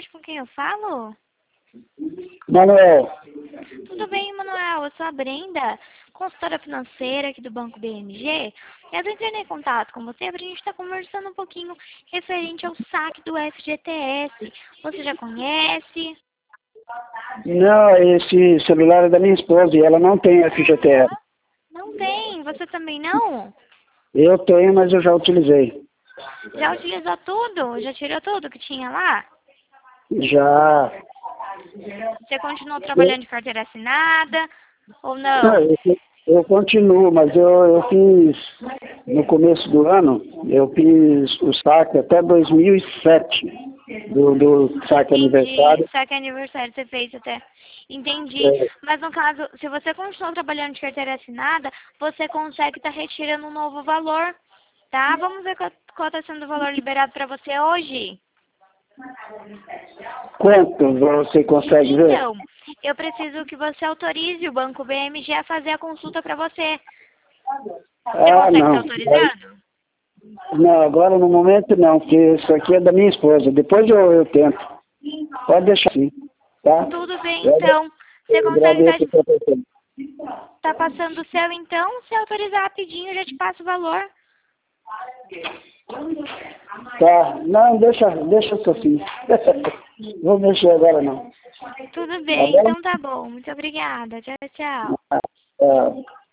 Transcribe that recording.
tarde, com quem eu falo? Manuel, Tudo bem, Manuel? Eu sou a Brenda, consultora financeira aqui do Banco BMG. Eu entrei em contato com você para a gente estar conversando um pouquinho referente ao saque do FGTS. Você já conhece? não, esse celular é da minha esposa e ela não tem FGTS. Não tem. Você também não? Eu tenho, mas eu já utilizei. Já utilizou tudo? Já tirou tudo que tinha lá? Já. Você continuou trabalhando de carteira assinada ou Não, não? eu continuo, mas eu fiz, no começo do ano, eu fiz o saque até 2007, do saque Entendi. aniversário. Saque aniversário você fez até. Entendi. É, Mas no caso, se você continuar trabalhando de carteira assinada, você consegue estar retirando um novo valor, tá? Vamos ver qual está sendo o valor liberado para você hoje. quanto você consegue ver? Então, eu preciso que você autorize o Banco BMG a fazer a consulta para você. Você Ah, consegue estar não. autorizando? Não, agora no momento não, porque isso aqui é da minha esposa. Depois eu tento. Pode deixar assim, tá? Tudo bem, Eu então. Você consegue agradeço a sua atenção. tá passando o seu, então? Se autorizar rapidinho, eu já te passo o valor. Tá, não, deixa isso assim. Vou mexer agora não. Tudo Tá bem, bom? então tá bom. Muito obrigada. Tchau, tchau. Ah,